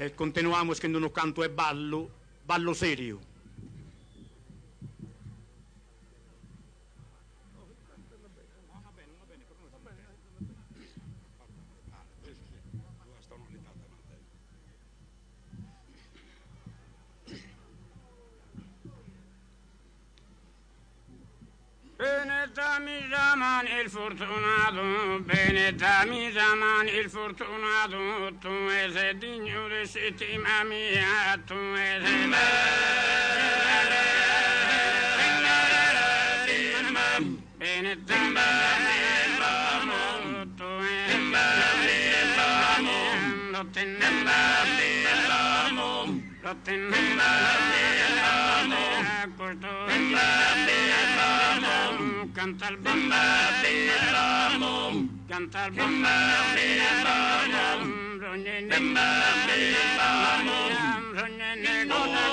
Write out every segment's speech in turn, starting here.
E continuiamo che non canto e ballo serio. Benettami Zaman il fortunato, benettami Zaman il fortunato, tu sei degno di settima mia, tu sei benettami Zaman, tu canta il bambino, canta il bambino, rognene bambino, rognene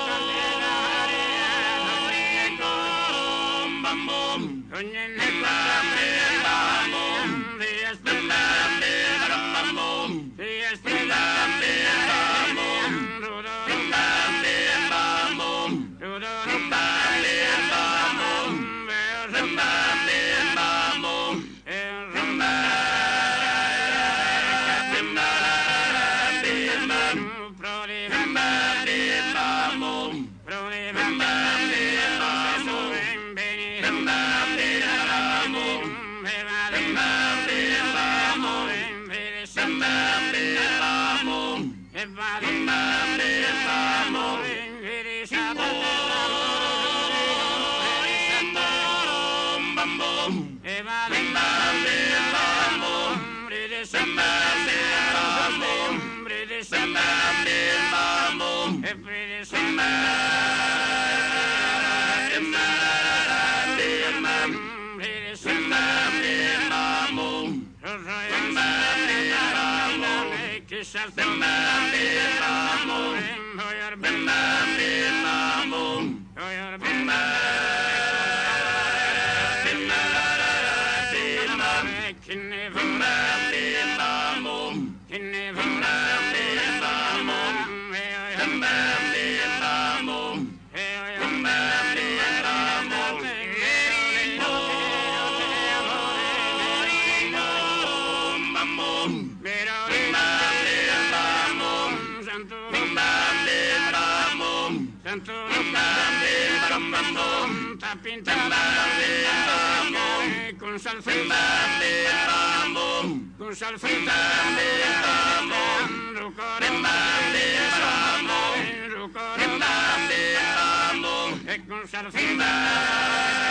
con salfrita, con salfrita, e con salfrita.